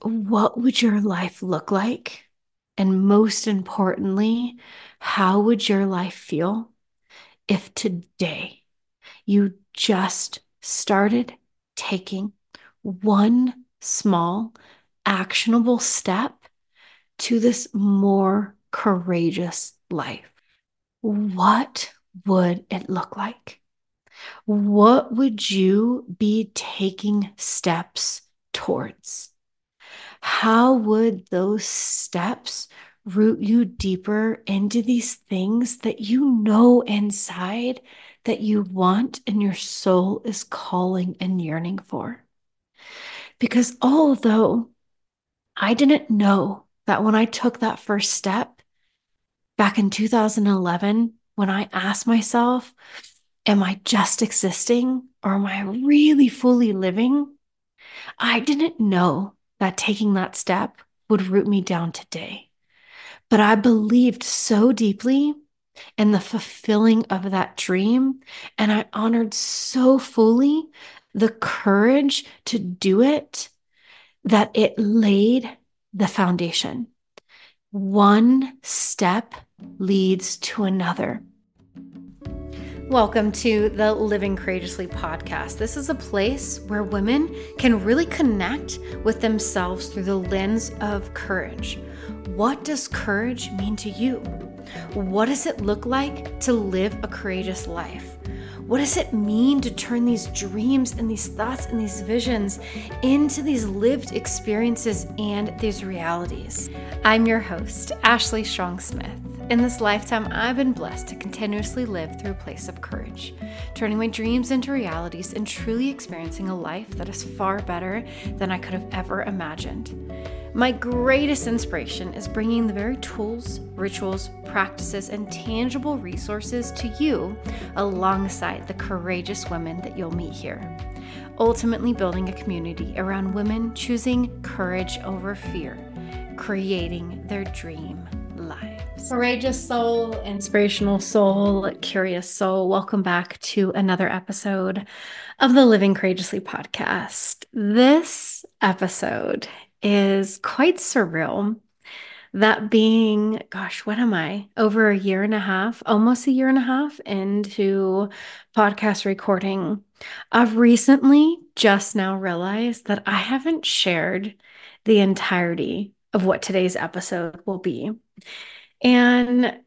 what would your life look like? And most importantly, how would your life feel if today you just started taking one small, actionable step to this more courageous life? What would it look like? What would you be taking steps towards? How would those steps root you deeper into these things that you know inside that you want and your soul is calling and yearning for? Because although I didn't know that when I took that first step back in 2011, when I asked myself, am I just existing or am I really fully living? I didn't know that taking that step would root me down today. But I believed so deeply in the fulfilling of that dream. And I honored so fully the courage to do it that it laid the foundation. One step leads to another. Welcome to the Living Courageously podcast. This is a place where women can really connect with themselves through the lens of courage. What does courage mean to you? What does it look like to live a courageous life? What does it mean to turn these dreams and these thoughts and these visions into these lived experiences and these realities? I'm your host, Ashley Strong Smith. In this lifetime, I've been blessed to continuously live through a place of courage, turning my dreams into realities and truly experiencing a life that is far better than I could have ever imagined. My greatest inspiration is bringing the very tools, rituals, practices, and tangible resources to you alongside the courageous women that you'll meet here. Ultimately building a community around women choosing courage over fear, creating their dream lives. Courageous soul, inspirational soul, curious soul, welcome back to another episode of the Living Courageously podcast. This episode is quite surreal. That being, gosh, what am I? Over a year and a half, almost a year and a half into podcast recording. I've recently just now realized that I haven't shared the entirety of what today's episode will be. And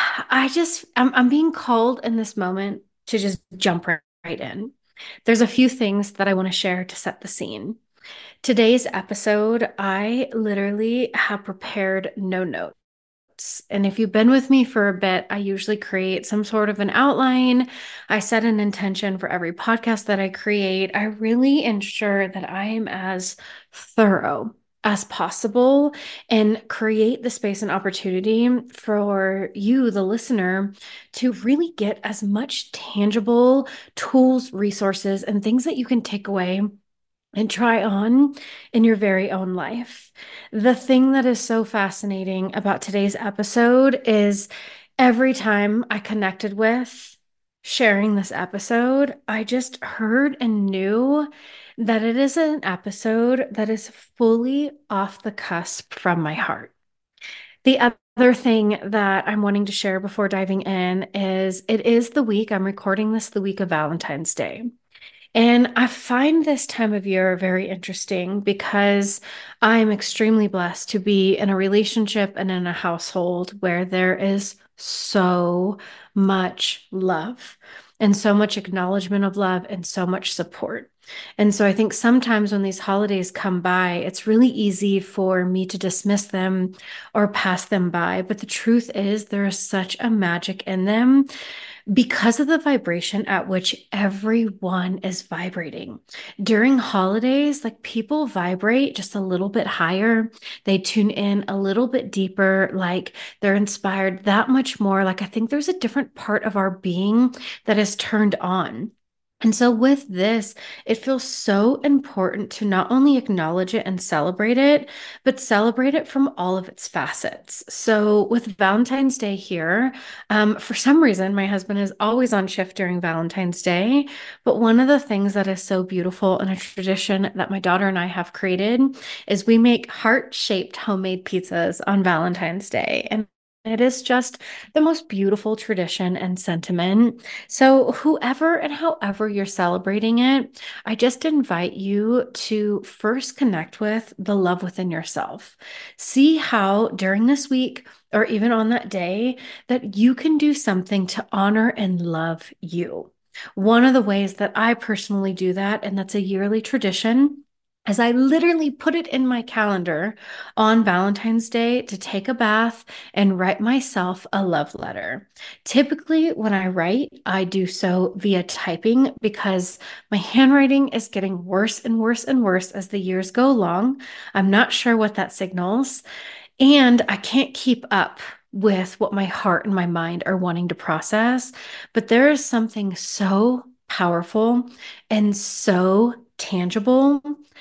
I'm being called in this moment to just jump right in. There's a few things that I want to share to set the scene. Today's episode, I literally have prepared no notes. And if you've been with me for a bit, I usually create some sort of an outline. I set an intention for every podcast that I create. I really ensure that I am as thorough as possible and create the space and opportunity for you, the listener, to really get as much tangible tools, resources, and things that you can take away and try on in your very own life. The thing that is so fascinating about today's episode is every time I connected with sharing this episode, I just heard and knew that it is an episode that is fully off the cusp from my heart. The other thing that I'm wanting to share before diving in is it is the week, I'm recording this the week of Valentine's Day. And I find this time of year very interesting because I'm extremely blessed to be in a relationship and in a household where there is so much love and so much acknowledgement of love and so much support. And so I think sometimes when these holidays come by, it's really easy for me to dismiss them or pass them by. But the truth is, there is such a magic in them because of the vibration at which everyone is vibrating. During holidays, like people vibrate just a little bit higher. They tune in a little bit deeper, like they're inspired that much more. Like I think there's a different part of our being that is turned on. And so, with this, it feels so important to not only acknowledge it and celebrate it, but celebrate it from all of its facets. So, with Valentine's Day here, for some reason, my husband is always on shift during Valentine's Day. But one of the things that is so beautiful and a tradition that my daughter and I have created is we make heart-shaped homemade pizzas on Valentine's Day. And it is just the most beautiful tradition and sentiment. So, whoever and however you're celebrating it, I just invite you to first connect with the love within yourself. See how during this week or even on that day that you can do something to honor and love you. One of the ways that I personally do that, and that's a yearly tradition, as I literally put it in my calendar on Valentine's Day to take a bath and write myself a love letter. Typically, when I write, I do so via typing because my handwriting is getting worse and worse and worse as the years go along. I'm not sure what that signals, and I can't keep up with what my heart and my mind are wanting to process. But there is something so powerful and so tangible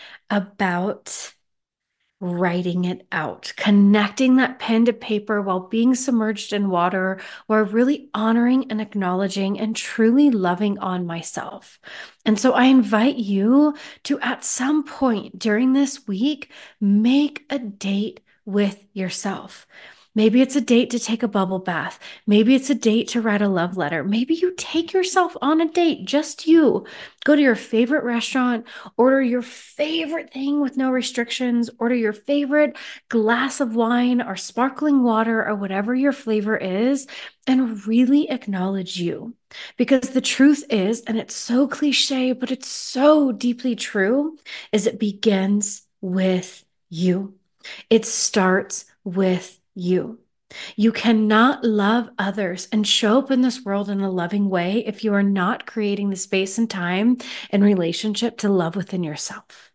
about writing it out, connecting that pen to paper while being submerged in water, or really honoring and acknowledging and truly loving on myself. And so I invite you to, at some point during this week, make a date with yourself. Maybe it's a date to take a bubble bath. Maybe it's a date to write a love letter. Maybe you take yourself on a date, just you. Go to your favorite restaurant, order your favorite thing with no restrictions, order your favorite glass of wine or sparkling water or whatever your flavor is, and really acknowledge you. Because the truth is, and it's so cliche, but it's so deeply true, is it begins with you. It starts with you. You cannot love others and show up in this world in a loving way if you are not creating the space and time and relationship to love within yourself.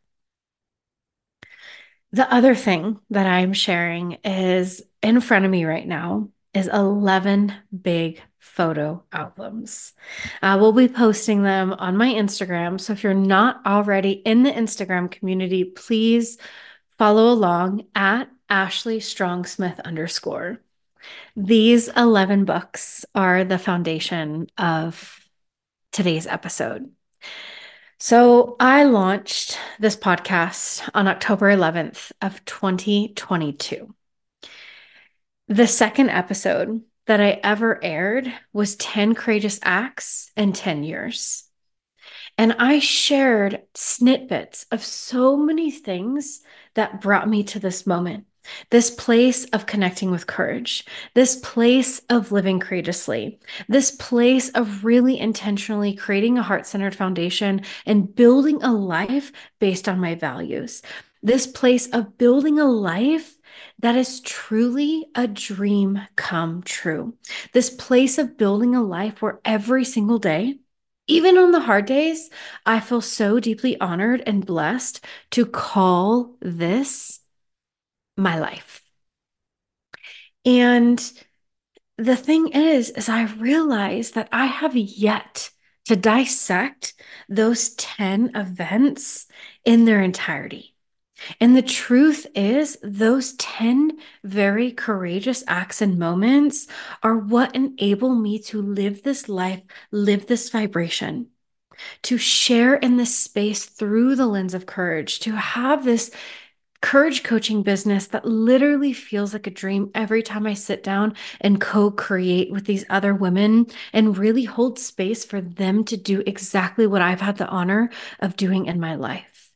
The other thing that I'm sharing is in front of me right now is 11 big photo albums. We'll be posting them on my Instagram. So if you're not already in the Instagram community, please follow along at Ashley Strongsmith _. These 11 books are the foundation of today's episode. So I launched this podcast on October 11th of 2022. The second episode that I ever aired was 10 Courageous Acts in 10 years. And I shared snippets of so many things that brought me to this moment, this place of connecting with courage, this place of living courageously, this place of really intentionally creating a heart-centered foundation and building a life based on my values, this place of building a life that is truly a dream come true, this place of building a life where every single day, even on the hard days, I feel so deeply honored and blessed to call this my life. And the thing is I realize that I have yet to dissect those 10 events in their entirety. And the truth is, those 10 very courageous acts and moments are what enable me to live this life, live this vibration, to share in this space through the lens of courage, to have this courage coaching business that literally feels like a dream every time I sit down and co-create with these other women and really hold space for them to do exactly what I've had the honor of doing in my life.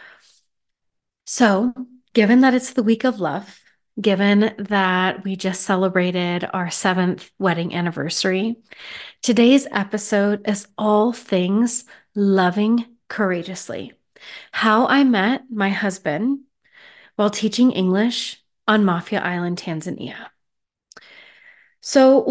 So, given that it's the week of love, given that we just celebrated our 7th wedding anniversary, today's episode is all things loving courageously. How I met my husband while teaching English on Mafia Island, Tanzania. So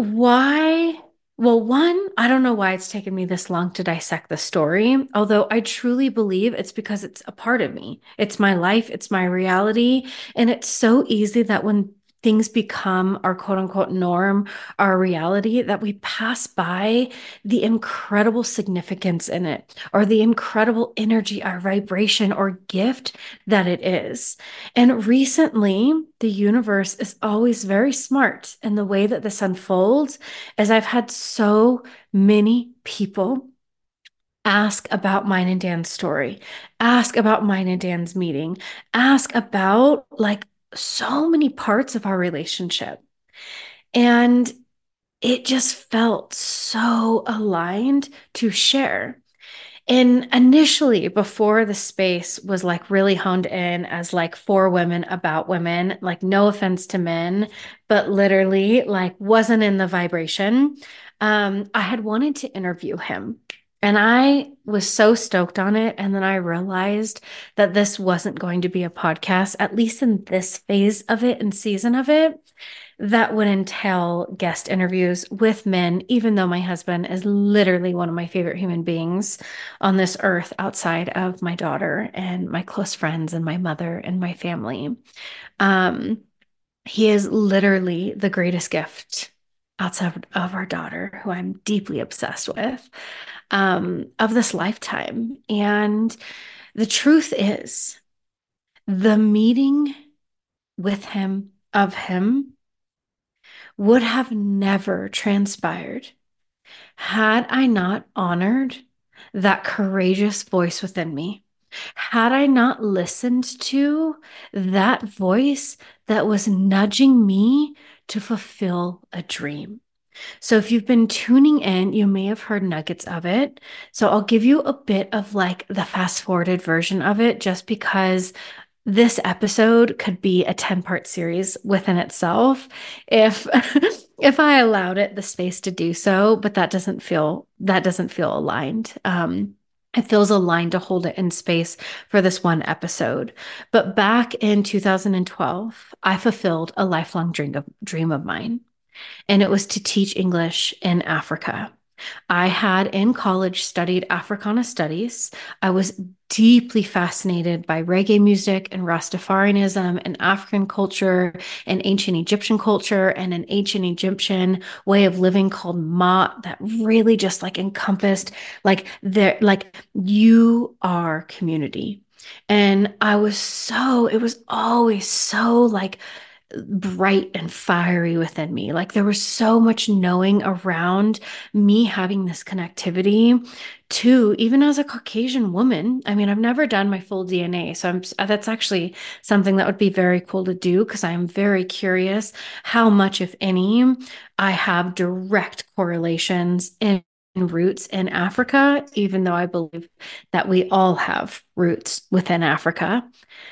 one, I don't know why it's taken me this long to dissect the story, although I truly believe it's because it's a part of me. It's my life, it's my reality, and it's so easy that when things become our quote unquote norm, our reality, that we pass by the incredible significance in it, or the incredible energy, our vibration or gift that it is. And recently, the universe is always very smart in the way that this unfolds, as I've had so many people ask about mine and Dan's story, ask about mine and Dan's meeting, ask about like so many parts of our relationship. And it just felt so aligned to share. And initially, before the space was like really honed in as like for women about women, like no offense to men, but literally like wasn't in the vibration. I had wanted to interview him. And I was so stoked on it. And then I realized that this wasn't going to be a podcast, at least in this phase of it and season of it, that would entail guest interviews with men, even though my husband is literally one of my favorite human beings on this earth outside of my daughter and my close friends and my mother and my family. Um, he is literally the greatest gift outside of our daughter, who I'm deeply obsessed with, of this lifetime. And the truth is, the meeting with him, of him, would have never transpired had I not honored that courageous voice within me. Had I not listened to that voice that was nudging me to fulfill a dream. So if you've been tuning in, you may have heard nuggets of it. So I'll give you a bit of like the fast forwarded version of it, just because this episode could be a 10-part series within itself if if I allowed it the space to do so, but that doesn't feel aligned. It feels aligned to hold it in space for this one episode. But back in 2012, I fulfilled a lifelong dream of mine, and it was to teach English in Africa. I had in college studied Africana studies. I was deeply fascinated by reggae music and Rastafarianism and African culture and ancient Egyptian culture and an ancient Egyptian way of living called Ma'at that really just like encompassed like you are community. And it was always so like bright and fiery within me. Like there was so much knowing around me having this connectivity to, even as a Caucasian woman. I mean, I've never done my full DNA. So that's actually something that would be very cool to do, because I'm very curious how much, if any, I have direct correlations in roots in Africa, even though I believe that we all have roots within Africa.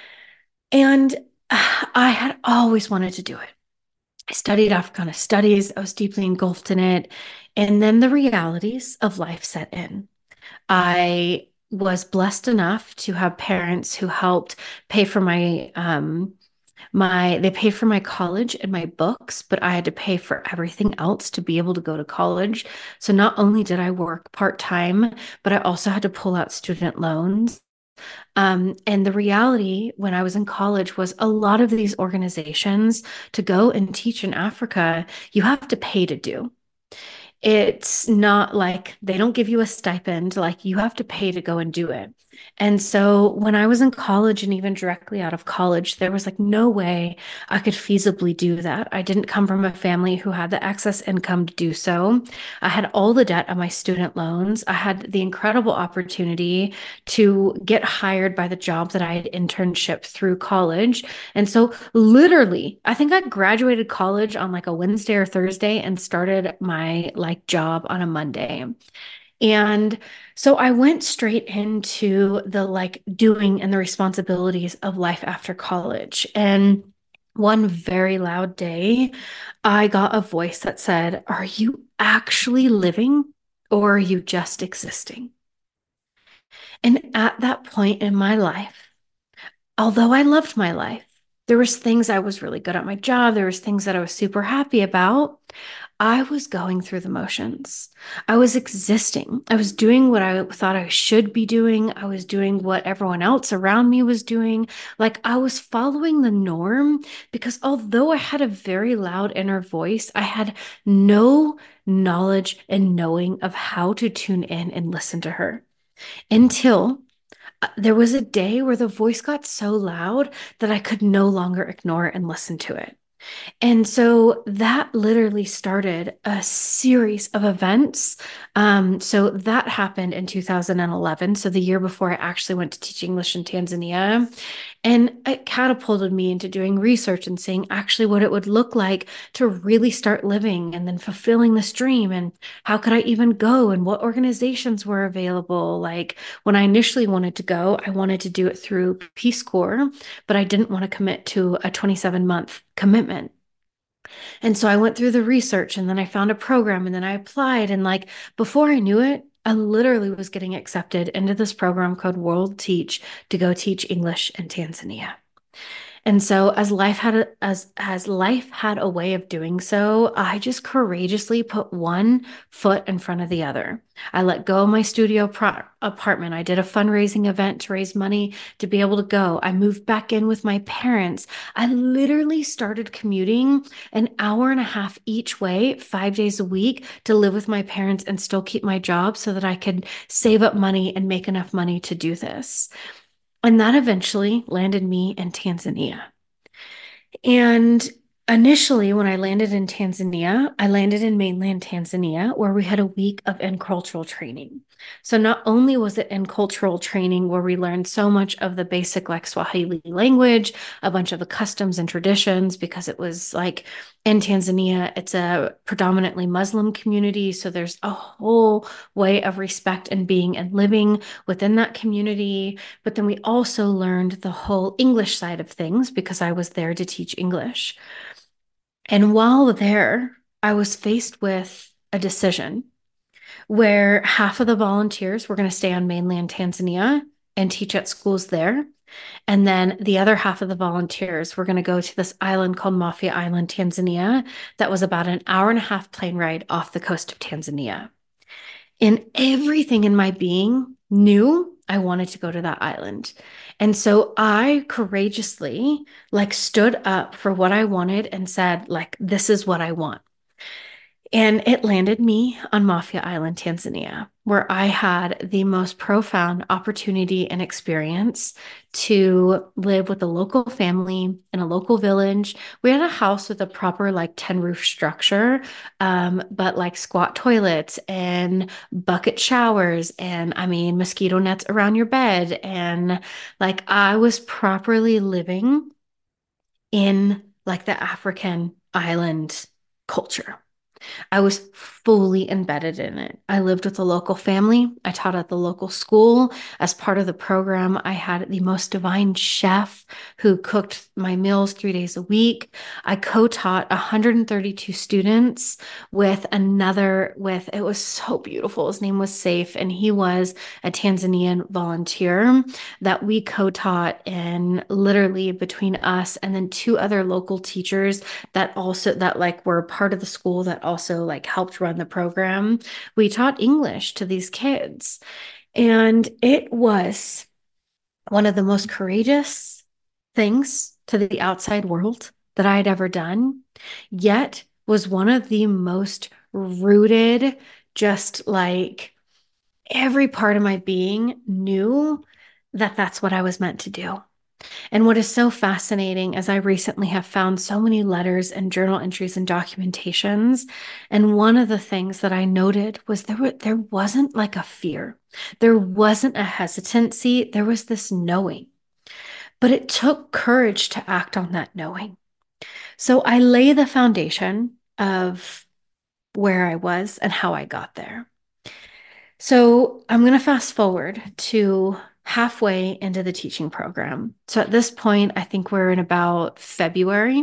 And I had always wanted to do it. I studied Africana studies. I was deeply engulfed in it. And then the realities of life set in. I was blessed enough to have parents who helped pay for they paid for my college and my books, but I had to pay for everything else to be able to go to college. So not only did I work part-time, but I also had to pull out student loans. And the reality when I was in college was a lot of these organizations, to go and teach in Africa, you have to pay to do. It's not like they don't give you a stipend, like you have to pay to go and do it. And so when I was in college and even directly out of college, there was like no way I could feasibly do that. I didn't come from a family who had the excess income to do so. I had all the debt of my student loans. I had the incredible opportunity to get hired by the job that I had internship through college. And so literally, I think I graduated college on like a Wednesday or Thursday and started my like job on a Monday. And so I went straight into the like doing and the responsibilities of life after college. And one very loud day, I got a voice that said, "Are you actually living, or are you just existing?" And at that point in my life, although I loved my life, there was things I was really good at my job. There was things that I was super happy about. I was going through the motions. I was existing. I was doing what I thought I should be doing. I was doing what everyone else around me was doing. Like I was following the norm because although I had a very loud inner voice, I had no knowledge and knowing of how to tune in and listen to her until there was a day where the voice got so loud that I could no longer ignore it and listen to it. And so that literally started a series of events. So that happened in 2011, so the year before I actually went to teach English in Tanzania. And it catapulted me into doing research and seeing actually what it would look like to really start living and then fulfilling this dream. And how could I even go and what organizations were available? Like when I initially wanted to go, I wanted to do it through Peace Corps, but I didn't want to commit to a 27-month commitment. And so I went through the research and then I found a program and then I applied. And like before I knew it, I literally was getting accepted into this program called World Teach to go teach English in Tanzania. And so as life had a way of doing so, I just courageously put one foot in front of the other. I let go of my apartment. I did a fundraising event to raise money to be able to go. I moved back in with my parents. I literally started commuting an hour and a half each way, 5 days a week to live with my parents and still keep my job so that I could save up money and make enough money to do this. And that eventually landed me in Tanzania. And initially, when I landed in Tanzania, I landed in mainland Tanzania where we had a week of in-cultural training. So not only was it in-cultural training where we learned so much of the basic like Swahili language, a bunch of the customs and traditions, because it was like in Tanzania, it's a predominantly Muslim community. So there's a whole way of respect and being and living within that community. But then we also learned the whole English side of things because I was there to teach English. And while there, I was faced with a decision where half of the volunteers were going to stay on mainland Tanzania and teach at schools there. And then the other half of the volunteers were going to go to this island called Mafia Island, Tanzania, that was about an hour and a half plane ride off the coast of Tanzania. And everything in my being knew I wanted to go to that island. And so I courageously like stood up for what I wanted and said, like, this is what I want. And it landed me on Mafia Island, Tanzania, where I had the most profound opportunity and experience to live with a local family in a local village. We had a house with a proper like 10 roof structure, but like squat toilets and bucket showers and I mean mosquito nets around your bed. And like I was properly living in like the African island culture. I was fully embedded in it. I lived with a local family. I taught at the local school. As part of the program, I had the most divine chef who cooked my meals 3 days a week. I co-taught 132 students with it was so beautiful. His name was Safe, and he was a Tanzanian volunteer that we co-taught, and literally between us and then two other local teachers that like were part of the school that also like helped run the program. We taught English to these kids. And it was one of the most courageous things to the outside world that I had ever done, yet was one of the most rooted, just like every part of my being knew that that's what I was meant to do. And what is so fascinating is I recently have found so many letters and journal entries and documentations. And one of the things that I noted was there wasn't like a fear. There wasn't a hesitancy. There was this knowing. But it took courage to act on that knowing. So I lay the foundation of where I was and how I got there. So I'm going to fast forward to halfway into the teaching program. So at this point, I think we're in about February,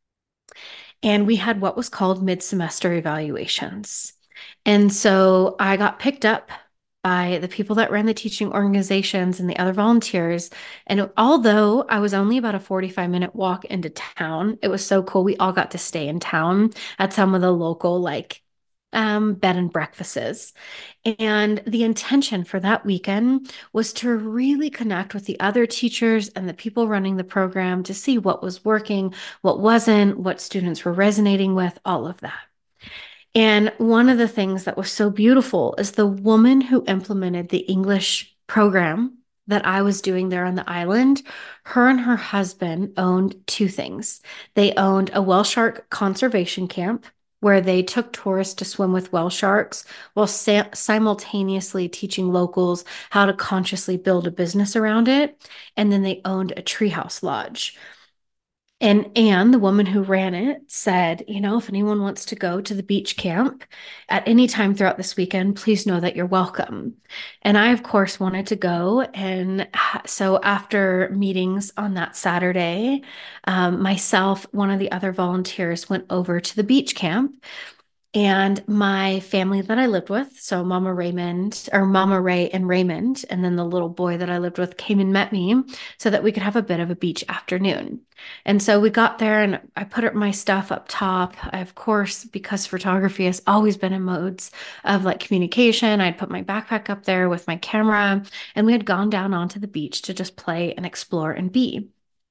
and we had what was called mid-semester evaluations. And so I got picked up by the people that ran the teaching organizations and the other volunteers. And although I was only about a 45-minute walk into town, it was so cool. We all got to stay in town at some of the local, like, bed and breakfasts. And the intention for that weekend was to really connect with the other teachers and the people running the program to see what was working, what wasn't, what students were resonating with, all of that. And one of the things that was so beautiful is the woman who implemented the English program that I was doing there on the island. Her and her husband owned two things. They owned a whale shark conservation camp where they took tourists to swim with whale sharks while simultaneously teaching locals how to consciously build a business around it. And then they owned a treehouse lodge. And Anne, the woman who ran it, said, if anyone wants to go to the beach camp at any time throughout this weekend, please know that you're welcome. And I, of course, wanted to go. And so after meetings on that Saturday, myself, one of the other volunteers went over to the beach camp. And my family that I lived with, so Mama Raymond or Mama Ray and Raymond, and then the little boy that I lived with came and met me so that we could have a bit of a beach afternoon. And so we got there and I put my stuff up top. I, of course, because photography has always been in modes of like communication, I'd put my backpack up there with my camera and we had gone down onto the beach to just play and explore and be.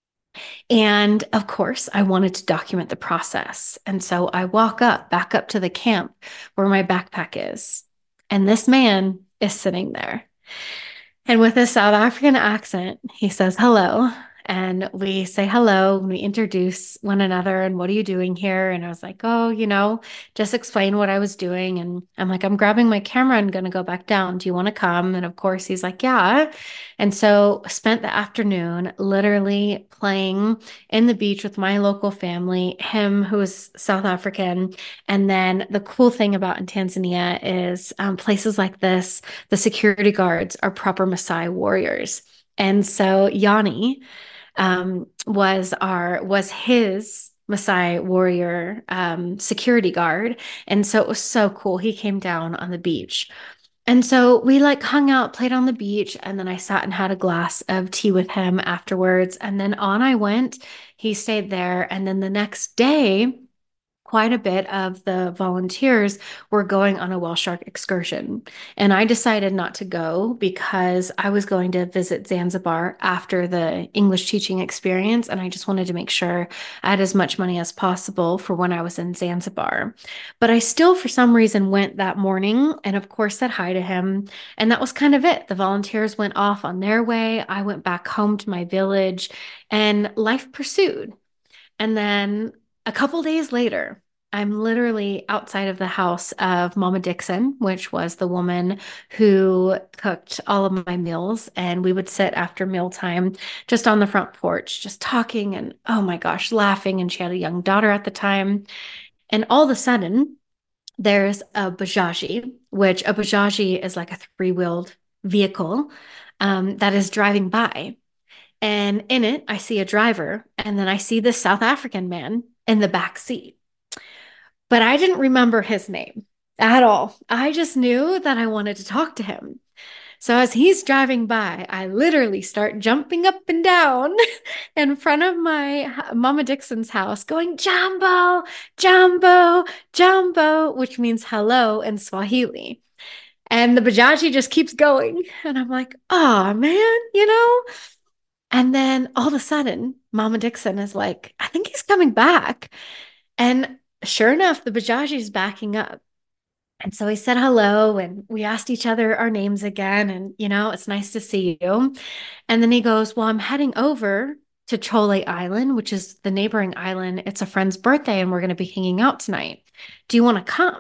And of course, I wanted to document the process. And so I walk back up to the camp where my backpack is. And this man is sitting there. And with a South African accent, he says, hello. And we say hello and we introduce one another. And what are you doing here? And I was like, oh, just explain what I was doing. And I'm like, I'm grabbing my camera and going to go back down. Do you want to come? And of course, he's like, yeah. And so spent the afternoon literally playing in the beach with my local family, him who is South African. And then the cool thing about in Tanzania is places like this, the security guards are proper Maasai warriors. And so Yanni was his Maasai warrior security guard. And so it was so cool. He came down on the beach. And so we like hung out, played on the beach, and then I sat and had a glass of tea with him afterwards. And then on I went. He stayed there. And then the next day, quite a bit of the volunteers were going on a whale shark excursion. And I decided not to go because I was going to visit Zanzibar after the English teaching experience. And I just wanted to make sure I had as much money as possible for when I was in Zanzibar. But I still, for some reason, went that morning and, of course, said hi to him. And that was kind of it. The volunteers went off on their way. I went back home to my village and life pursued. And then a couple days later, I'm literally outside of the house of Mama Dixon, which was the woman who cooked all of my meals. And we would sit after mealtime just on the front porch, just talking and, oh my gosh, laughing. And she had a young daughter at the time. And all of a sudden, there's a Bajaji, which a Bajaji is like a three-wheeled vehicle that is driving by. And in it, I see a driver, and then I see this South African man in the back seat. But I didn't remember his name at all. I just knew that I wanted to talk to him. So as he's driving by, I literally start jumping up and down in front of my Mama Dixon's house, going, Jambo, Jambo, Jambo, which means hello in Swahili. And the Bajaji just keeps going. And I'm like, oh, man. And then all of a sudden, Mama Dixon is like, I think he's coming back. And sure enough, the Bajaji is backing up. And so he said hello and we asked each other our names again. And, it's nice to see you. And then he goes, well, I'm heading over to Chole Island, which is the neighboring island. It's a friend's birthday and we're going to be hanging out tonight. Do you want to come?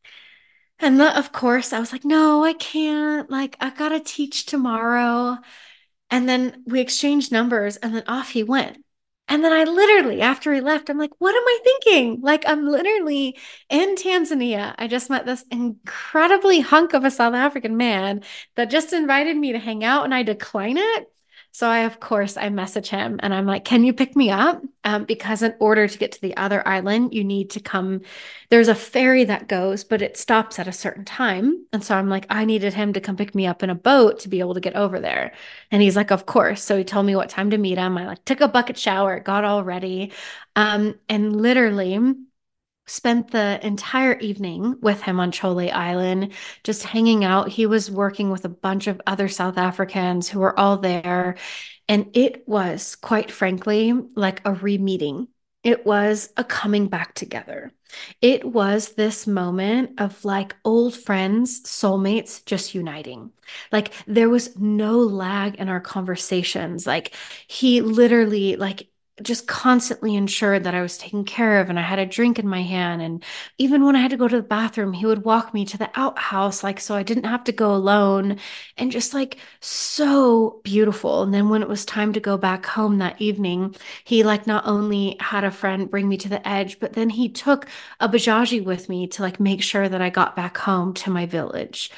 And of course, I was like, no, I can't. Like, I got to teach tomorrow. And then we exchanged numbers and then off he went. And then I literally, after he left, I'm like, what am I thinking? Like, I'm literally in Tanzania. I just met this incredibly hunk of a South African man that just invited me to hang out and I decline it. So of course, I message him and I'm like, can you pick me up? Because in order to get to the other island, you need to come. There's a ferry that goes, but it stops at a certain time. And so I'm like, I needed him to come pick me up in a boat to be able to get over there. And he's like, of course. So he told me what time to meet him. I like took a bucket shower, got all ready, and literally spent the entire evening with him on Chole Island, just hanging out. He was working with a bunch of other South Africans who were all there. And it was, quite frankly, like a re-meeting. It was a coming back together. It was this moment of like old friends, soulmates just uniting. Like there was no lag in our conversations. Like he literally like just constantly ensured that I was taken care of and I had a drink in my hand. And even when I had to go to the bathroom, he would walk me to the outhouse, like so I didn't have to go alone. And just like so beautiful. And then when it was time to go back home that evening, he like not only had a friend bring me to the edge, but then he took a Bajaji with me to like make sure that I got back home to my village.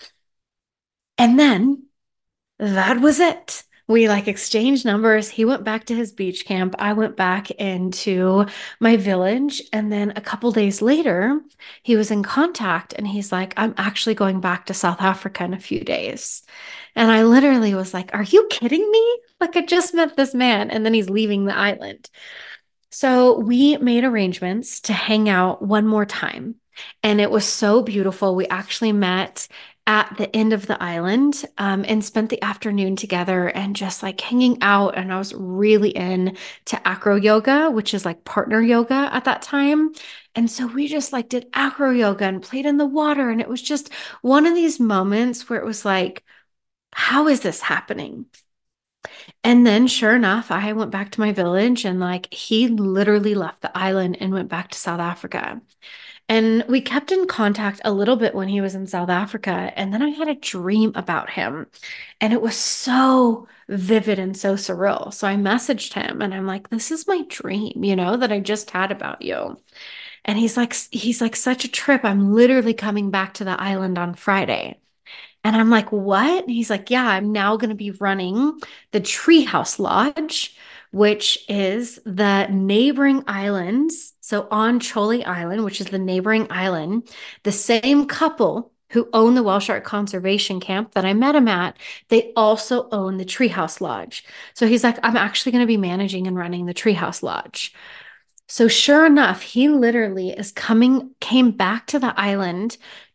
And then that was it. We like exchanged numbers. He went back to his beach camp. I went back into my village. And then a couple days later, he was in contact and he's like, I'm actually going back to South Africa in a few days. And I literally was like, are you kidding me? Like, I just met this man and then he's leaving the island. So we made arrangements to hang out one more time. And it was so beautiful. We actually met at the end of the island and spent the afternoon together and just like hanging out. And I was really into acro yoga, which is like partner yoga at that time. And so we just like did acro yoga and played in the water. And it was just one of these moments where it was like, how is this happening? And then, sure enough, I went back to my village and like he literally left the island and went back to South Africa. And we kept in contact a little bit when he was in South Africa. And then I had a dream about him. And it was so vivid and so surreal. So I messaged him and I'm like, this is my dream, that I just had about you. And he's like, such a trip. I'm literally coming back to the island on Friday. And I'm like, what? And he's like, yeah, I'm now going to be running the Treehouse Lodge, which is the neighboring islands. So on Chole Island, which is the neighboring island, the same couple who own the Whale Shark Conservation Camp that I met him at, they also own the Treehouse Lodge. So he's like, I'm actually going to be managing and running the Treehouse Lodge. So sure enough, he literally came back to the island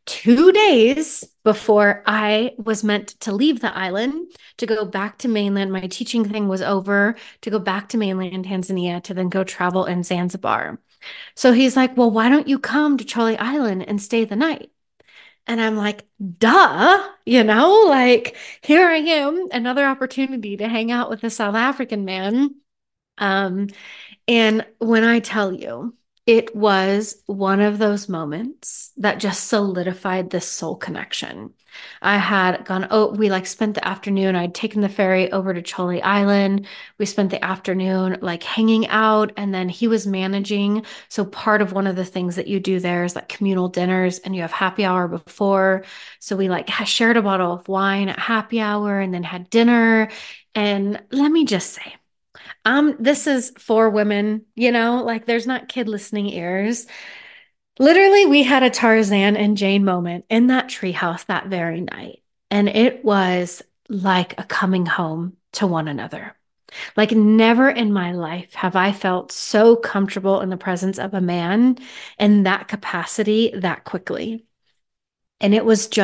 2 days before I was meant to leave the island to go back to mainland. My teaching thing was over to go back to mainland Tanzania to then go travel in Zanzibar. So he's like, well, why don't you come to Charlie Island and stay the night? And I'm like, duh, like here I am, another opportunity to hang out with a South African man. Um, and when I tell you, it was one of those moments that just solidified this soul connection. I had gone, we like spent the afternoon. I'd taken the ferry over to Chole Island. We spent the afternoon like hanging out, and then he was managing. So, part of one of the things that you do there is like communal dinners, and you have happy hour before. So, we like shared a bottle of wine at happy hour and then had dinner. And let me just say, this is for women, like there's not kid listening ears. Literally, we had a Tarzan and Jane moment in that treehouse that very night. And it was like a coming home to one another. Like never in my life have I felt so comfortable in the presence of a man in that capacity that quickly. And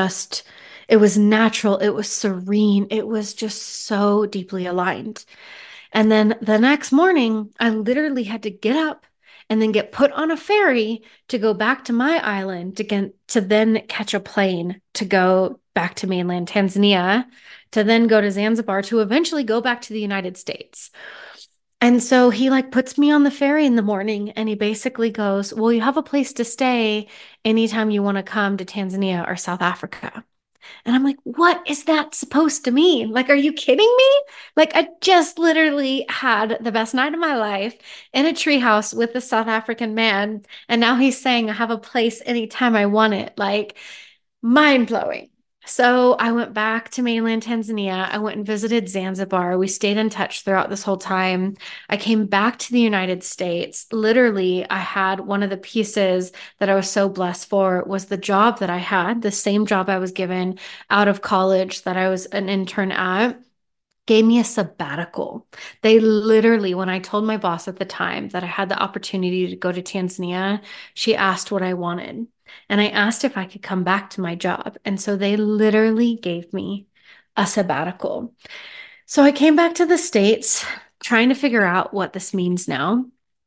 it was natural. It was serene. It was just so deeply aligned. And then the next morning, I literally had to get up and then get put on a ferry to go back to my island to then catch a plane to go back to mainland Tanzania, to then go to Zanzibar, to eventually go back to the United States. And so he like puts me on the ferry in the morning and he basically goes, well, you have a place to stay anytime you want to come to Tanzania or South Africa. And I'm like, what is that supposed to mean? Like, are you kidding me? Like, I just literally had the best night of my life in a treehouse with a South African man. And now he's saying I have a place anytime I want it. Like, mind blowing. So I went back to mainland Tanzania. I went and visited Zanzibar. We stayed in touch throughout this whole time. I came back to the United States. Literally, I had one of the pieces that I was so blessed for was the job that I had, the same job I was given out of college that I was an intern at gave me a sabbatical. They literally, when I told my boss at the time that I had the opportunity to go to Tanzania, she asked what I wanted. And I asked if I could come back to my job. And so they literally gave me a sabbatical. So I came back to the States trying to figure out what this means now.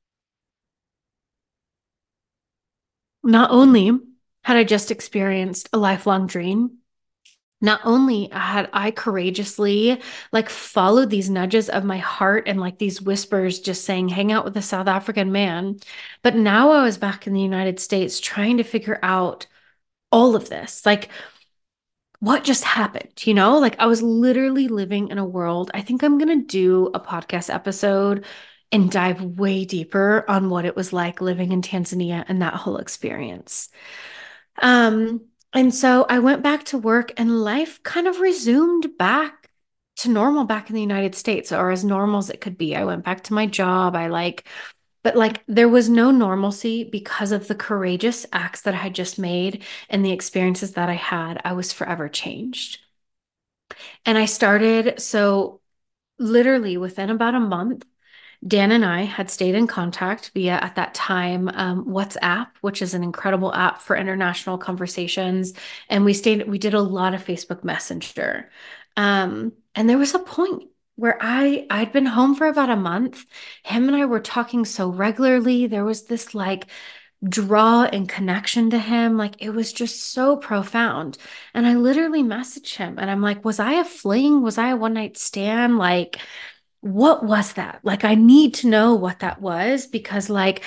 Not only had I just experienced a lifelong dream, not only had I courageously like followed these nudges of my heart and like these whispers just saying, hang out with a South African man, but now I was back in the United States trying to figure out all of this. Like, what just happened? Like I was literally living in a world. I think I'm going to do a podcast episode and dive way deeper on what it was like living in Tanzania and that whole experience. Um, and so I went back to work and life kind of resumed back to normal back in the United States, or as normal as it could be. I went back to my job. But like there was no normalcy because of the courageous acts that I had just made and the experiences that I had. I was forever changed. And I started, so literally within about a month, Dan and I had stayed in contact via, at that time, WhatsApp, which is an incredible app for international conversations. And we did a lot of Facebook Messenger. And there was a point where I'd been home for about a month. Him and I were talking so regularly. There was this like draw and connection to him. Like it was just so profound. And I literally messaged him and I'm like, was I a fling? Was I a one night stand? Like, what was that? Like, I need to know what that was because, like,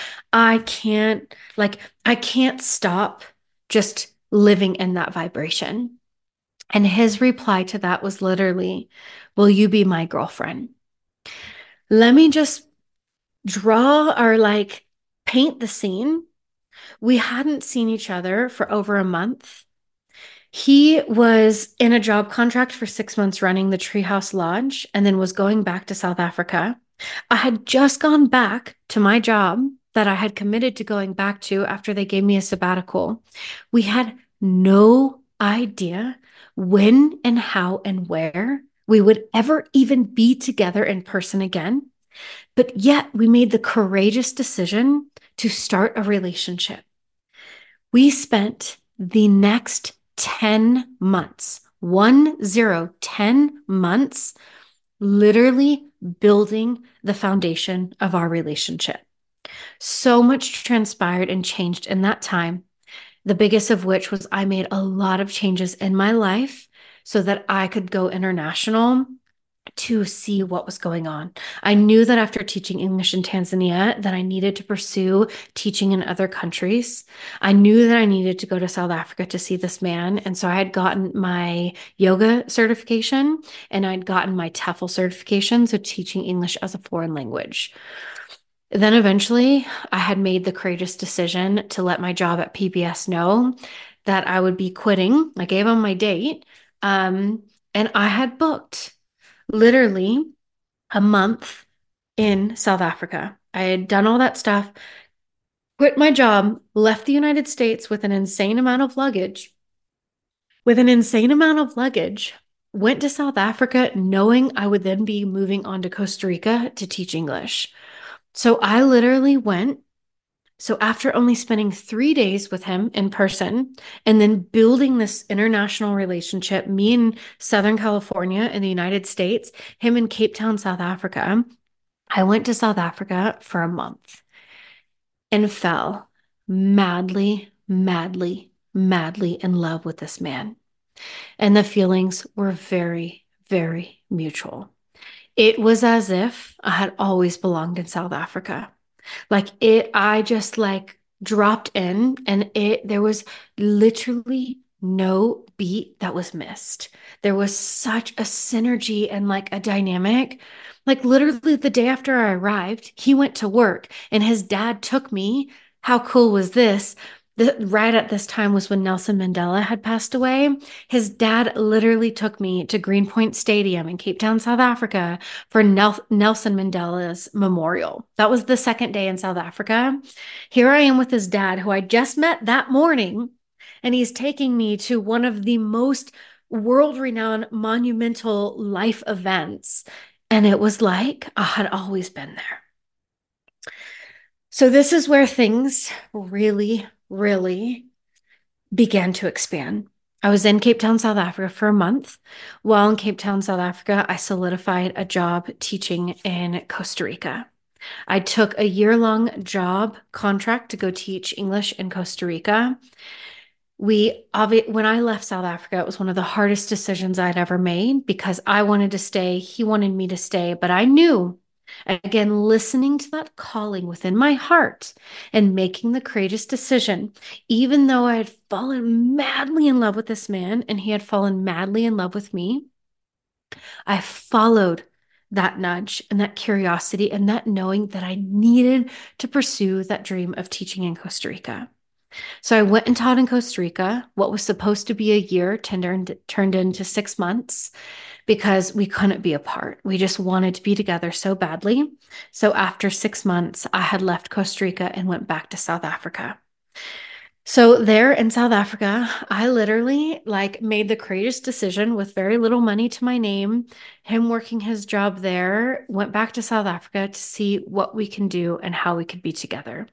I can't stop just living in that vibration. And his reply to that was literally, will you be my girlfriend? Let me just draw or like paint the scene. We hadn't seen each other for over a month. He was in a job contract for 6 months running the Treehouse Lodge and then was going back to South Africa. I had just gone back to my job that I had committed to going back to after they gave me a sabbatical. We had no idea when and how and where we would ever even be together in person again. But yet we made the courageous decision to start a relationship. We spent the next 10 months, 10 months, literally building the foundation of our relationship. So much transpired and changed in that time. The biggest of which was I made a lot of changes in my life so that I could go international to see what was going on. I knew that after teaching English in Tanzania that I needed to pursue teaching in other countries. I knew that I needed to go to South Africa to see this man. And so I had gotten my yoga certification and I'd gotten my TEFL certification, so teaching English as a foreign language. Then eventually I had made the courageous decision to let my job at PBS know that I would be quitting. I gave them my date. And I had booked literally a month in South Africa. I had done all that stuff, quit my job, left the United States with an insane amount of luggage, went to South Africa knowing I would then be moving on to Costa Rica to teach English. So I literally went. So after only spending 3 days with him in person and then building this international relationship, me in Southern California in the United States, him in Cape Town, South Africa, I went to South Africa for a month and fell madly, madly, madly in love with this man. And the feelings were very, very mutual. It was as if I had always belonged in South Africa. I just like dropped in and there was literally no beat that was missed. There was such a synergy and like a dynamic. Like literally the day after I arrived, he went to work and his dad took me. How cool was this? Right at this time was when Nelson Mandela had passed away. His dad literally took me to Greenpoint Stadium in Cape Town, South Africa for Nelson Mandela's memorial. That was the second day in South Africa. Here I am with his dad, who I just met that morning, and he's taking me to one of the most world renowned monumental life events. And it was like I had always been there. So, this is where things really began to expand. I was in Cape Town, South Africa for a month. While in Cape Town, South Africa, I solidified a job teaching in Costa Rica. I took a year-long job contract to go teach English in Costa Rica. When I left South Africa, it was one of the hardest decisions I'd ever made because I wanted to stay, he wanted me to stay, but I knew, again, listening to that calling within my heart and making the courageous decision, even though I had fallen madly in love with this man and he had fallen madly in love with me, I followed that nudge and that curiosity and that knowing that I needed to pursue that dream of teaching in Costa Rica. So I went and taught in Costa Rica. What was supposed to be a year turned into 6 months because we couldn't be apart. We just wanted to be together so badly. So after 6 months, I had left Costa Rica and went back to South Africa. So there in South Africa, I literally made the courageous decision with very little money to my name, him working his job there, went back to South Africa to see what we can do and how we could be together.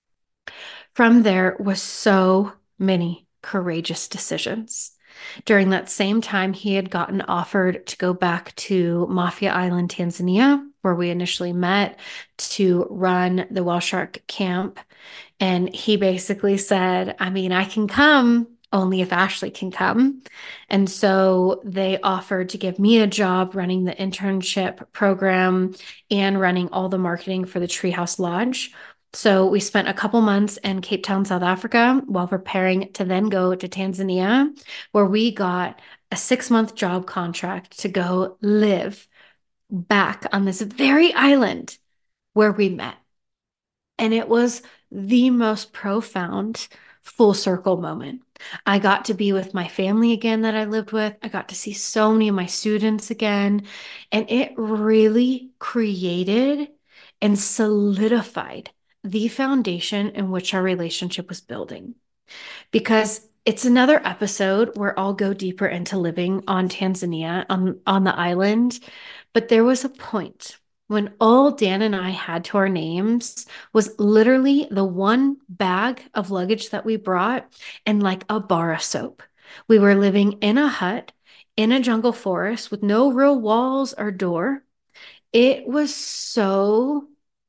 From there was so many courageous decisions. During that same time, he had gotten offered to go back to Mafia Island, Tanzania, where we initially met, to run the Whale Shark camp. And he basically said, I mean, I can come only if Ashley can come. And so they offered to give me a job running the internship program and running all the marketing for the Treehouse Lodge. So we spent a couple months in Cape Town, South Africa, while preparing to then go to Tanzania, where we got a 6-month job contract to go live back on this very island where we met. And it was the most profound full circle moment. I got to be with my family again that I lived with. I got to see so many of my students again. And it really created and solidified the foundation in which our relationship was building. Because it's another episode where I'll go deeper into living on Tanzania, on the island. But there was a point when all Dan and I had to our names was literally the one bag of luggage that we brought and like a bar of soap. We were living in a hut in a jungle forest with no real walls or door. It was so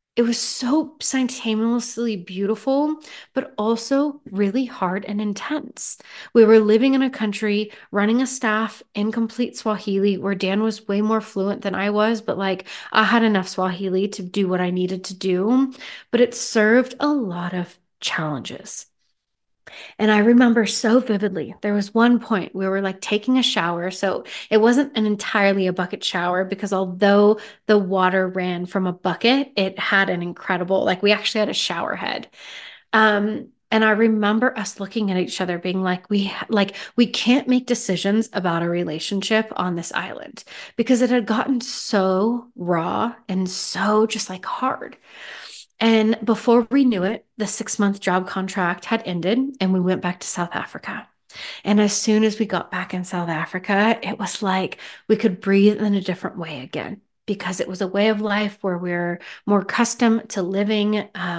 simultaneously beautiful, but also really hard and intense. We were living in a country, running a staff in complete Swahili, where Dan was way more fluent than I was, but I had enough Swahili to do what I needed to do. But it served a lot of challenges. And I remember so vividly, there was one point we were taking a shower. So it wasn't an entirely a bucket shower because although the water ran from a bucket, it had an incredible, we actually had a shower head. And I remember us looking at each other being we can't make decisions about a relationship on this island because it had gotten so raw and so just hard. And before we knew it, the 6-month job contract had ended and we went back to South Africa. And as soon as we got back in South Africa, it was like we could breathe in a different way again because it was a way of life where we're more accustomed to living.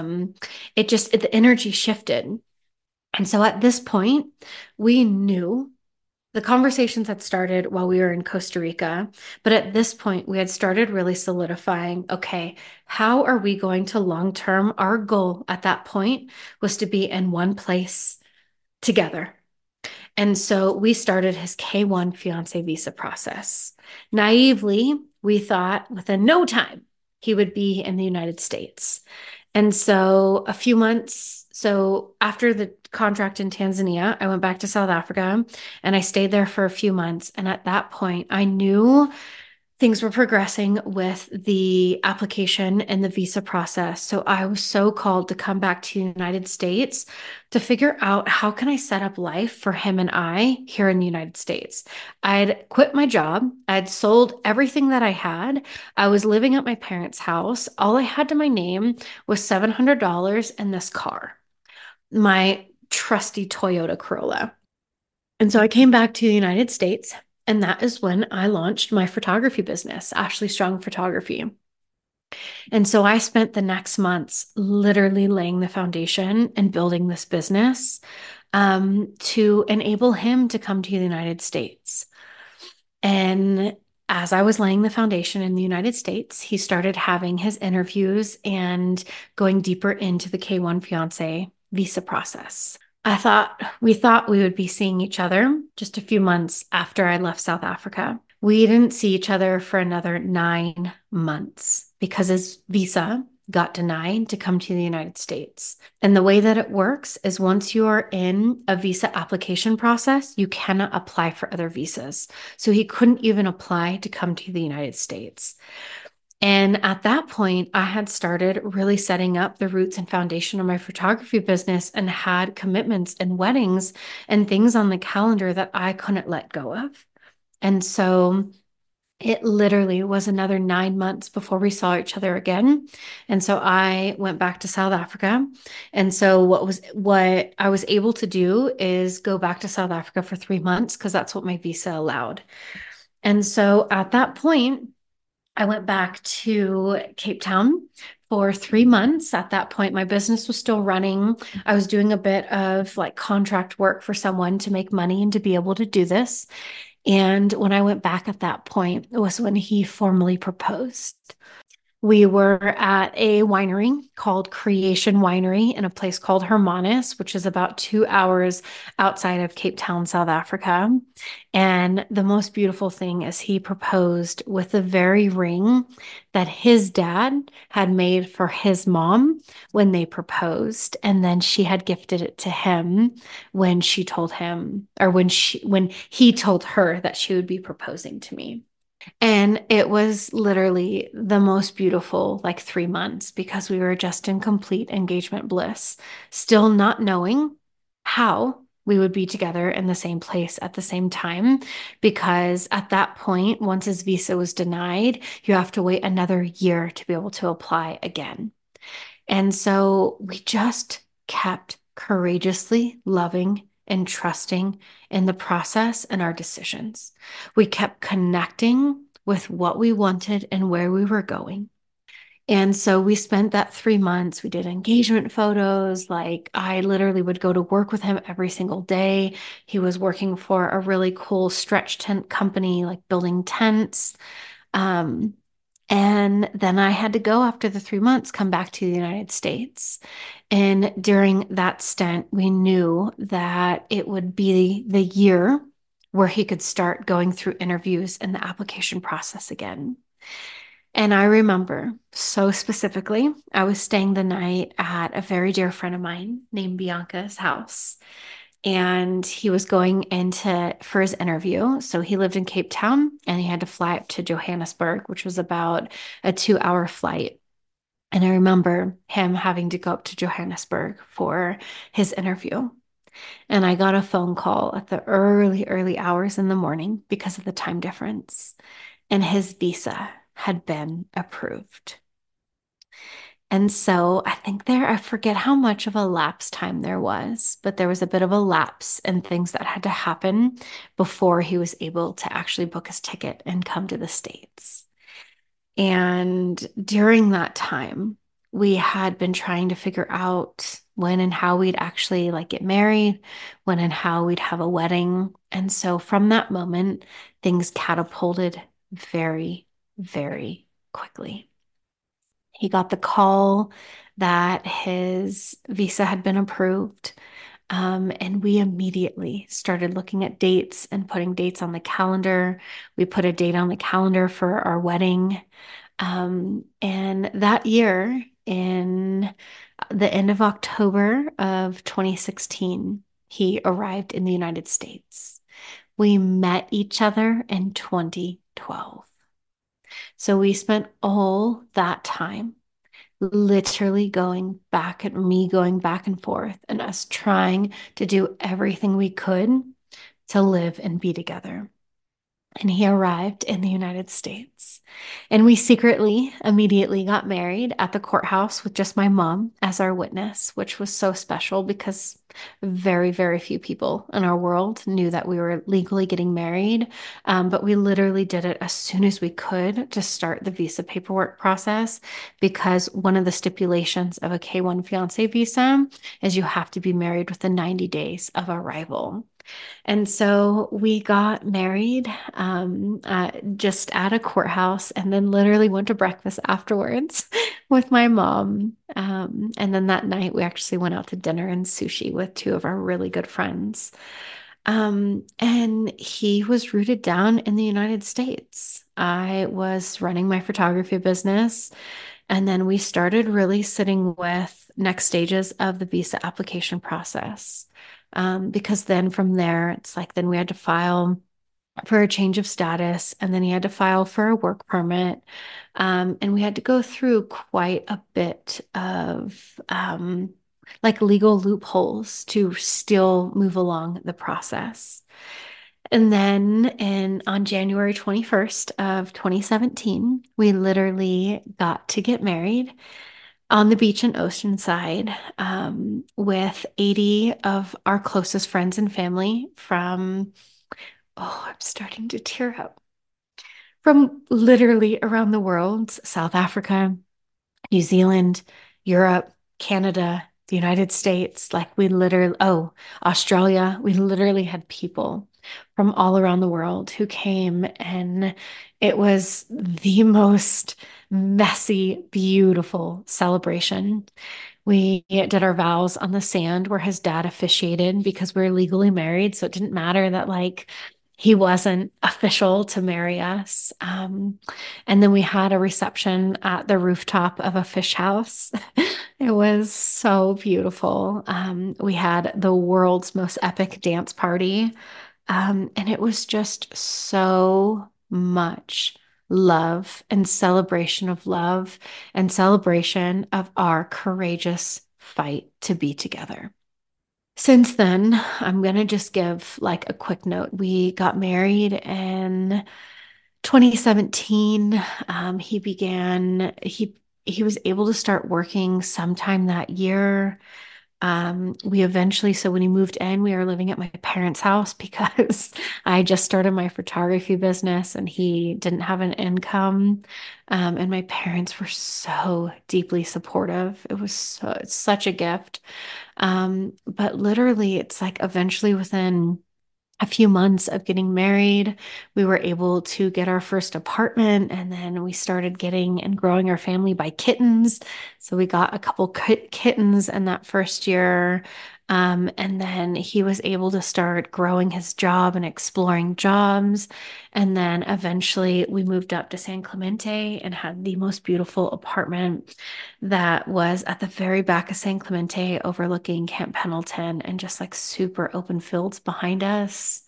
The energy shifted. And so at this point, we knew the conversations had started while we were in Costa Rica, but at this point, we had started really solidifying, okay, how are we going to long-term? Our goal at that point was to be in one place together. And so we started his K1 fiance visa process. Naively, we thought within no time he would be in the United States. And so a few months, so after the contract in Tanzania, I went back to South Africa and I stayed there for a few months. And at that point, I knew things were progressing with the application and the visa process. So I was so called to come back to the United States to figure out how can I set up life for him and I here in the United States. I'd quit my job. I'd sold everything that I had. I was living at my parents' house. All I had to my name was $700 and this car, my trusty Toyota Corolla. And so I came back to the United States, and that is when I launched my photography business, Ashley Strong Photography. And so I spent the next months literally laying the foundation and building this business to enable him to come to the United States. And as I was laying the foundation in the United States, he started having his interviews and going deeper into the K1 fiance visa process. We thought we would be seeing each other just a few months after I left South Africa. We didn't see each other for another 9 months because his visa got denied to come to the United States. And the way that it works is once you are in a visa application process, you cannot apply for other visas. So he couldn't even apply to come to the United States. And at that point, I had started really setting up the roots and foundation of my photography business and had commitments and weddings and things on the calendar that I couldn't let go of. And so it literally was another 9 months before we saw each other again. And so I went back to South Africa. And so what I was able to do is go back to South Africa for 3 months because that's what my visa allowed. And so at that point, I went back to Cape Town for 3 months. At that point, my business was still running. I was doing a bit of like contract work for someone to make money and to be able to do this. And when I went back at that point, it was when he formally proposed. We were at a winery called Creation Winery in a place called Hermanus, which is about 2 hours outside of Cape Town, South Africa. And the most beautiful thing is he proposed with the very ring that his dad had made for his mom when they proposed. And then she had gifted it to him when she told him, or when he told her that she would be proposing to me. And it was literally the most beautiful, like 3 months, because we were just in complete engagement bliss, still not knowing how we would be together in the same place at the same time. Because at that point, once his visa was denied, you have to wait another year to be able to apply again. And so we just kept courageously loving and trusting in the process and our decisions. We kept connecting with what we wanted and where we were going. And so we spent that 3 months. We did engagement photos. Like I literally would go to work with him every single day. He was working for a really cool stretch tent company, like building tents. Um, and then I had to go after the 3 months, come back to the United States. And during that stint, we knew that it would be the year where he could start going through interviews and the application process again. And I remember so specifically, I was staying the night at a very dear friend of mine named Bianca's house. And he was going into for his interview. So he lived in Cape Town and he had to fly up to Johannesburg, which was about a 2 hour flight. And I remember him having to go up to Johannesburg for his interview. And I got a phone call at the early, early hours in the morning because of the time difference. And his visa had been approved. And so I think I forget how much of a lapse time there was, but there was a bit of a lapse and things that had to happen before he was able to actually book his ticket and come to the States. And during that time, we had been trying to figure out when and how we'd actually like get married, when and how we'd have a wedding. And so from that moment, things catapulted very, very quickly. He got the call that his visa had been approved. And we immediately started looking at dates and putting dates on the calendar. We put a date on the calendar for our wedding. And that year, in the end of October of 2016, he arrived in the United States. We met each other in 2012. So we spent all that time literally going back and forth, and us trying to do everything we could to live and be together. And he arrived in the United States. And we secretly, immediately got married at the courthouse with just my mom as our witness, which was so special because very, very few people in our world knew that we were legally getting married. But we literally did it as soon as we could to start the visa paperwork process because one of the stipulations of a K1 fiance visa is you have to be married within 90 days of arrival. And so we got married just at a courthouse and then literally went to breakfast afterwards with my mom. And then that night, we actually went out to dinner and sushi with two of our really good friends. And he was rooted down in the United States. I was running my photography business. And then we started really sitting with next stages of the visa application process. Because then from there, it's like then we had to file for a change of status, and then he had to file for a work permit. And we had to go through quite a bit of like legal loopholes to still move along the process. And then on January 21st of 2017, we literally got to get married on the beach in Oceanside with 80 of our closest friends and family from, oh, I'm starting to tear up, from literally around the world, South Africa, New Zealand, Europe, Canada, the United States. Like we literally, oh, Australia, we literally had people from all around the world who came, and it was the most messy, beautiful celebration. We did our vows on the sand where his dad officiated because we were legally married. So it didn't matter that like he wasn't official to marry us. And then we had a reception at the rooftop of a fish house. It was so beautiful. We had the world's most epic dance party. And it was just so much love and celebration of love and celebration of our courageous fight to be together. Since then, I'm going to just give like a quick note. We got married in 2017. He was able to start working sometime that year. We eventually, so when he moved in, we were living at my parents' house because I just started my photography business and he didn't have an income. And my parents were so deeply supportive. It's such a gift. But literally, it's like eventually within a few months of getting married, we were able to get our first apartment, and then we started getting and growing our family by kittens. So we got a couple kittens in that first year. And then he was able to start growing his job and exploring jobs. And then eventually we moved up to San Clemente and had the most beautiful apartment that was at the very back of San Clemente, overlooking Camp Pendleton and just like super open fields behind us.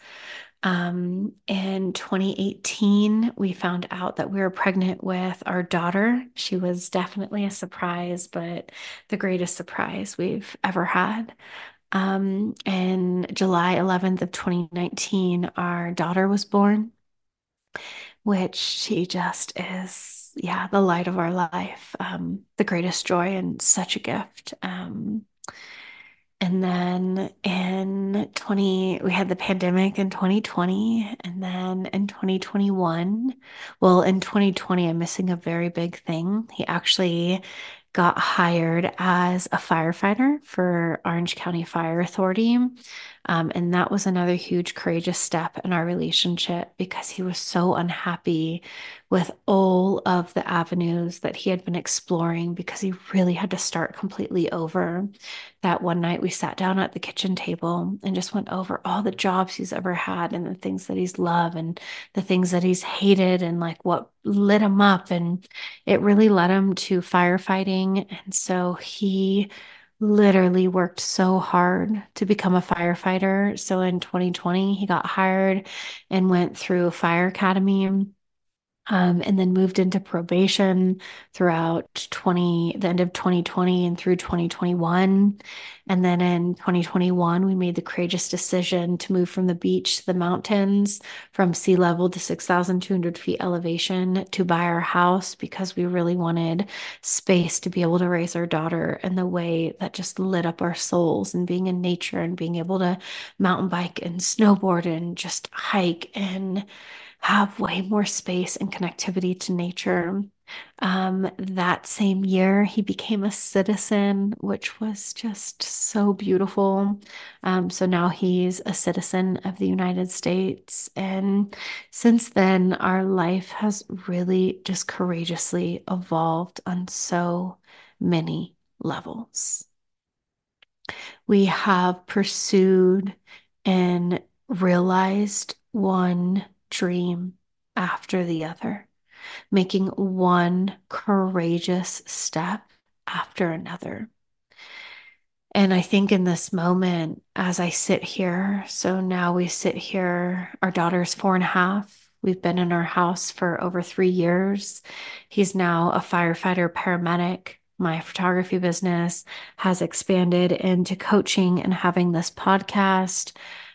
In 2018, we found out that we were pregnant with our daughter. She was definitely a surprise, but the greatest surprise we've ever had. And July 11th of 2019, our daughter was born, which she just is, yeah, the light of our life, the greatest joy and such a gift. And then we had the pandemic in 2020, and then in 2021, well, in 2020, I'm missing a very big thing. He actually got hired as a firefighter for Orange County Fire Authority. And that was another huge courageous step in our relationship because he was so unhappy with all of the avenues that he had been exploring because he really had to start completely over. That one night we sat down at the kitchen table and just went over all the jobs he's ever had and the things that he's loved and the things that he's hated and like what lit him up. And it really led him to firefighting. And so he literally worked so hard to become a firefighter. So in 2020, he got hired and went through fire academy. and then moved into probation throughout the end of 2020 and through 2021. And then in 2021, we made the courageous decision to move from the beach to the mountains, from sea level to 6,200 feet elevation, to buy our house because we really wanted space to be able to raise our daughter in the way that just lit up our souls, and being in nature and being able to mountain bike and snowboard and just hike and have way more space and connectivity to nature. That same year, he became a citizen, which was just so beautiful. So now he's a citizen of the United States. And since then, our life has really just courageously evolved on so many levels. We have pursued and realized one dream after the other, making one courageous step after another. And I think in this moment, as I sit here, so now we sit here, our daughter's 4.5. We've been in our house for over 3 years. He's now a firefighter paramedic. My photography business has expanded into coaching and having this podcast.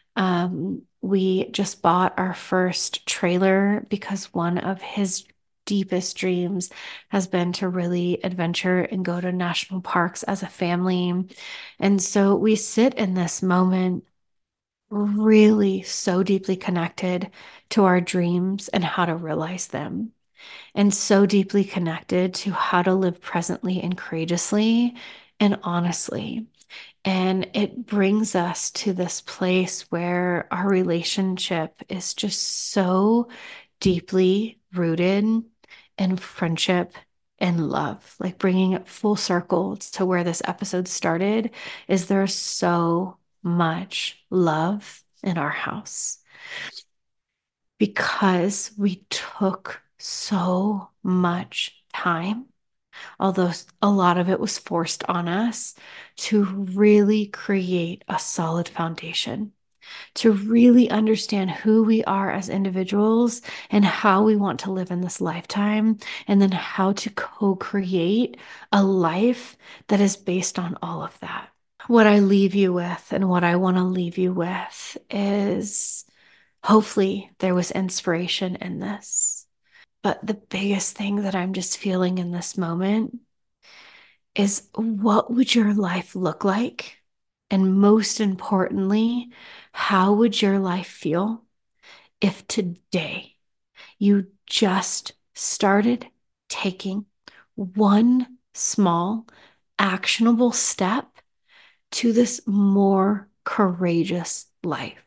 We just bought our first trailer because one of his deepest dreams has been to really adventure and go to national parks as a family. And so we sit in this moment really so deeply connected to our dreams and how to realize them, and so deeply connected to how to live presently and courageously and honestly. And it brings us to this place where our relationship is just so deeply rooted in friendship and love. Like, bringing it full circle to where this episode started, is there's so much love in our house because we took so much time, although a lot of it was forced on us, to really create a solid foundation, to really understand who we are as individuals and how we want to live in this lifetime, and then how to co-create a life that is based on all of that. What I leave you with, and what I want to leave you with, is hopefully there was inspiration in this. But the biggest thing that I'm just feeling in this moment is, what would your life look like? And most importantly, how would your life feel if today you just started taking one small, actionable step to this more courageous life?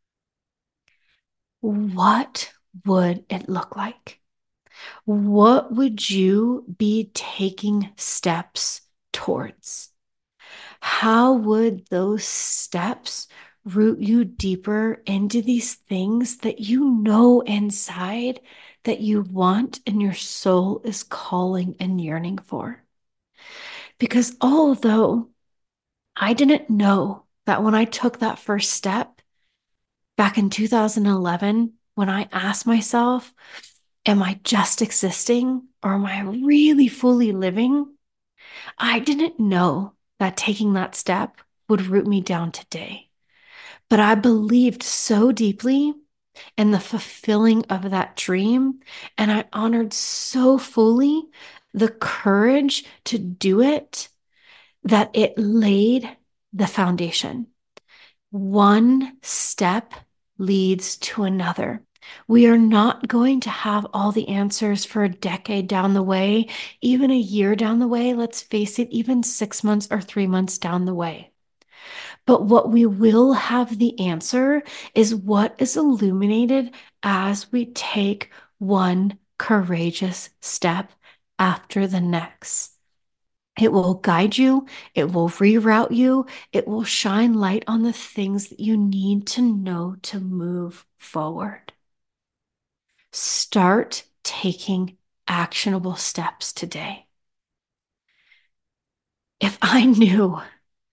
What would it look like? What would you be taking steps towards? How would those steps root you deeper into these things that you know inside that you want and your soul is calling and yearning for? Because although I didn't know that when I took that first step back in 2011, when I asked myself, am I just existing or am I really fully living? I didn't know that taking that step would root me down today. But I believed so deeply in the fulfilling of that dream, and I honored so fully the courage to do it, that it laid the foundation. One step leads to another. We are not going to have all the answers for a decade down the way, even a year down the way. Let's face it, even 6 months or 3 months down the way. But what we will have the answer is what is illuminated as we take one courageous step after the next. It will guide you, it will reroute you, it will shine light on the things that you need to know to move forward. Start taking actionable steps today. If I knew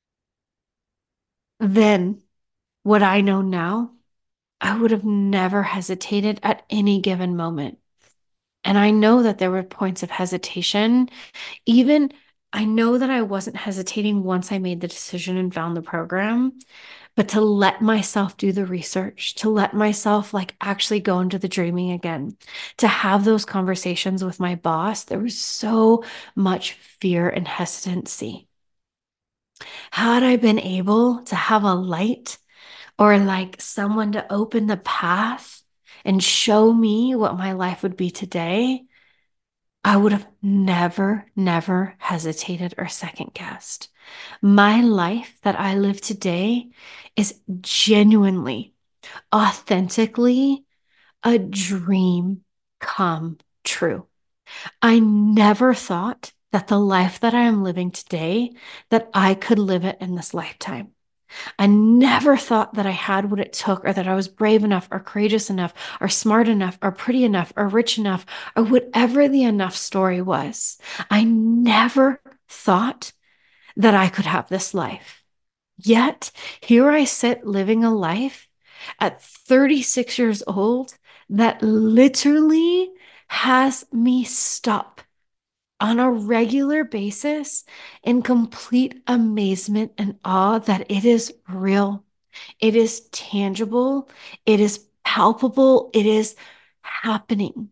then what I know now, I would have never hesitated at any given moment. And I know that there were points of hesitation. Even I know that I wasn't hesitating once I made the decision and found the program, but to let myself do the research, to let myself like actually go into the dreaming again, to have those conversations with my boss, there was so much fear and hesitancy. Had I been able to have a light or like someone to open the path and show me what my life would be today, I would have never hesitated or second guessed. My life that I live today is genuinely, authentically a dream come true. I never thought that the life that I am living today, that I could live it in this lifetime. I never thought that I had what it took, or that I was brave enough, or courageous enough, or smart enough, or pretty enough, or rich enough, or whatever the enough story was. I never thought that I could have this life. Yet here I sit living a life at 36 years old that literally has me stop on a regular basis in complete amazement and awe that it is real, it is tangible, it is palpable, it is happening.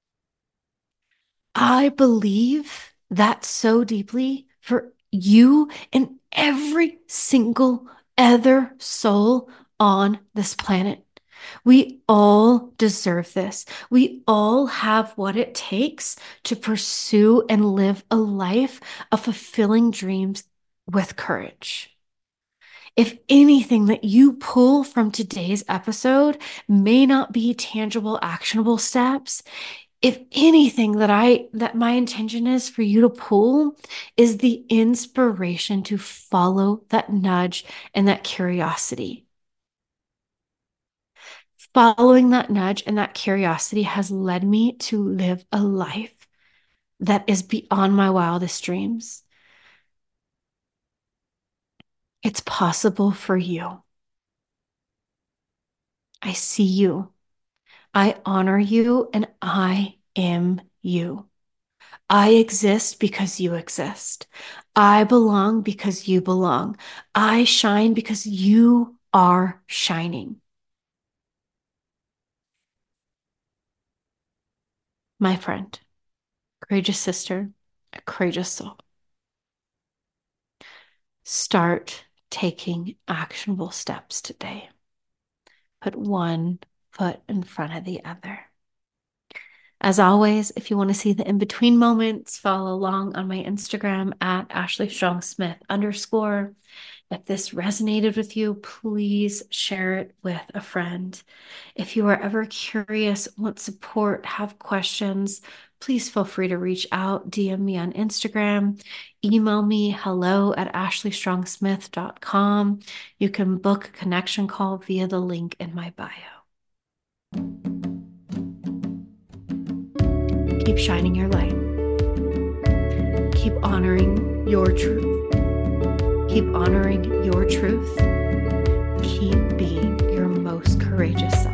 I believe that so deeply for you and every single other soul on this planet. We all deserve this. We all have what it takes to pursue and live a life of fulfilling dreams with courage. If anything that you pull from today's episode may not be tangible, actionable steps, if anything that my intention is for you to pull is the inspiration to follow that nudge and that curiosity. Following that nudge and that curiosity has led me to live a life that is beyond my wildest dreams. It's possible for you. I see you. I honor you, and I am you. I exist because you exist. I belong because you belong. I shine because you are shining. My friend, courageous sister, a courageous soul. Start taking actionable steps today. Put one foot in front of the other. As always, if you want to see the in-between moments, follow along on my Instagram at @AshleyStrongSmith_. If this resonated with you, please share it with a friend. If you are ever curious, want support, have questions, please feel free to reach out, DM me on Instagram, email me hello@AshleyStrongSmith.com. You can book a connection call via the link in my bio. Keep shining your light. Keep honoring your truth. Keep honoring your truth. Keep being your most courageous self.